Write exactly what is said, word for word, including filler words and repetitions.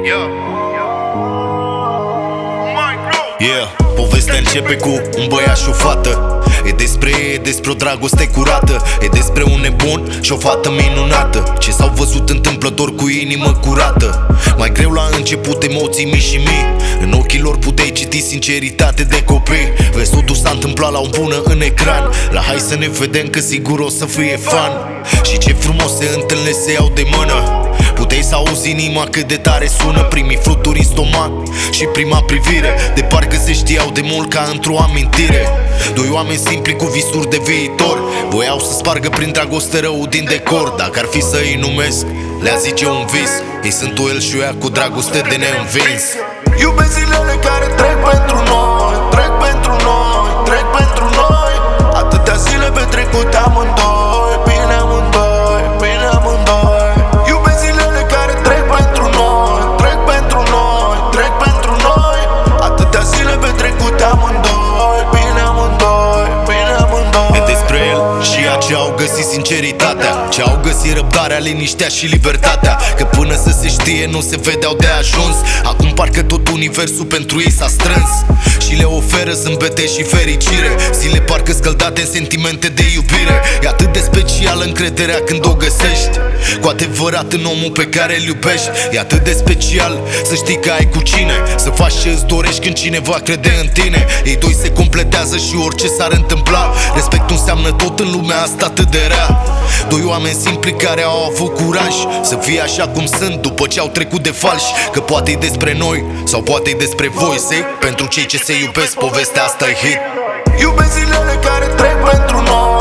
Yeah, povestea începe cu un băiat și o fată. E despre ei, e despre o dragoste curată. E despre un nebun și o fată minunată, ce s-au văzut întâmplător cu inimă curată. Mai greu la început, emoții mii și mii. În ochii lor puteai citi sinceritate de copii. Vezi, totul s-a întâmplat la o bună în ecran. La hai să ne vedem că sigur o să fie fan. Și ce frumos se întâlnesc, se iau de mână. Puteai să auzi inima cât de tare sună. Primii fluturi în stomac și prima privire, de parcă se știau de mult ca într-o amintire. Doi oameni simpli cu visuri de viitor voiau să spargă prin dragoste rău din decor. Dacă ar fi să îi numesc, le-a zice un vis. Ei sunt tu, el și ea, cu dragoste de neînvins. Iubesc zilele care trec pentru noi, trec pentru noi, trec pentru noi. Atâtea zile petrecute amândoi, bine amândoi, bine amândoi. Iubesc zilele care trec pentru noi, trec pentru noi, trec pentru noi. Atâtea zile petrecute amândoi, bine amândoi, bine amândoi. E despre el și ea ce au găsit sinceritatea, ce au găsit răbdarea, liniștea și libertatea. Că până să se știe nu se vedeau de ajuns. Acum parcă tot universul pentru ei s-a strâns și le oferă zâmbete și fericire. Zile parcă scăldate în sentimente de iubire. E atât de specială încrederea când o găsești cu adevărat în omul pe care îl iubești. E atât de special să știi că ai cu cine să faci ce îți dorești când cineva crede în tine. Ei doi se completează și orice s-ar întâmpla. Respectul înseamnă tot în lumea asta atât de rea. Doi oameni simpli care au avut curaj să fie așa cum sunt după ce au trecut de falși. Că poate-i despre noi sau poate-i despre voi. Sei, pentru cei ce se iubesc, povestea asta e hit. Iubesc zilele care trec pentru noi.